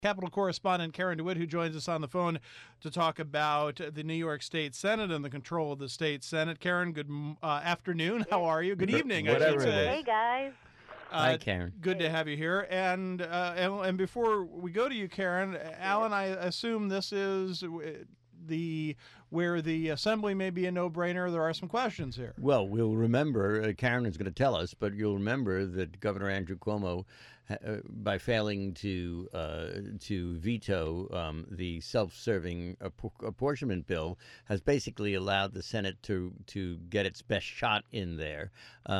Capitol correspondent Karen DeWitt, who joins us on the phone to talk about the New York State Senate and the control of the state Senate. Karen, good afternoon. How are you? Good evening, I should Whatever it say. is. Hey, guys. Hi, Karen. Good to have you here. And before we go to you, Karen, Alan, I assume this is where the assembly may be a no-brainer. There are some questions here. Well, we'll remember, Karen is going to tell us, but you'll remember that Governor Andrew Cuomo, by failing to veto the self-serving apportionment bill, has basically allowed the Senate to get its best shot in there.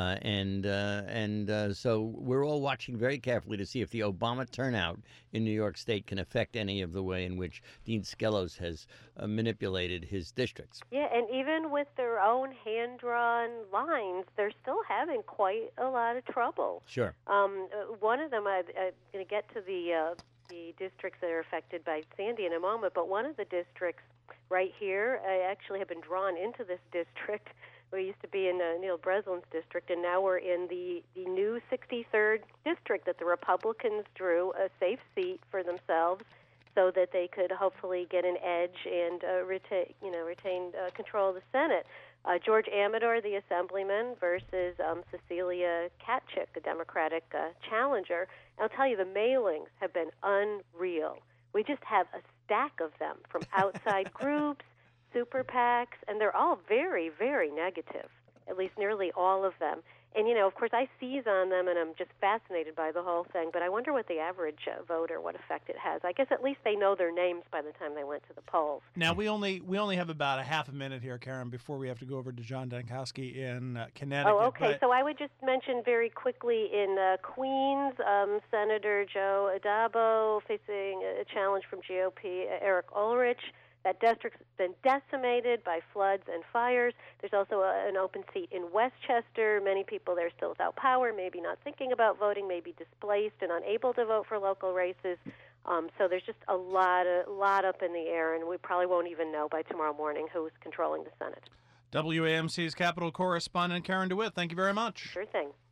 So we're all watching very carefully to see if the Obama turnout in New York State can affect any of the way in which Dean Skelos has manipulated his districts. Yeah, and even with their own hand-drawn lines, they're still having quite a lot of trouble. Sure. One of them, I'm going to get to the districts that are affected by Sandy in a moment, but one of the districts right here, I actually have been drawn into this district. We used to be in Neil Breslin's district, and now we're in the new 63rd district that the Republicans drew a safe seat for themselves so that they could hopefully get an edge and retain control of the Senate. George Amador, the assemblyman, versus Cecilia Katchik, the Democratic challenger. And I'll tell you, the mailings have been unreal. We just have a stack of them from outside groups, super PACs, and they're all very, very negative, at least nearly all of them. And, of course, I seize on them, and I'm just fascinated by the whole thing. But I wonder what the average voter, what effect it has. I guess at least they know their names by the time they went to the polls. Now, we only have about a half a minute here, Karen, before we have to go over to John Dankowski in Connecticut. Oh, okay. So I would just mention very quickly in Queens, Senator Joe Adabo facing a challenge from GOP Eric Ulrich. That district's been decimated by floods and fires. There's also an open seat in Westchester. Many people there still without power, maybe not thinking about voting, maybe displaced and unable to vote for local races. So there's just a lot up in the air, and we probably won't even know by tomorrow morning who's controlling the Senate. WAMC's Capitol correspondent Karen DeWitt, thank you very much. Sure thing.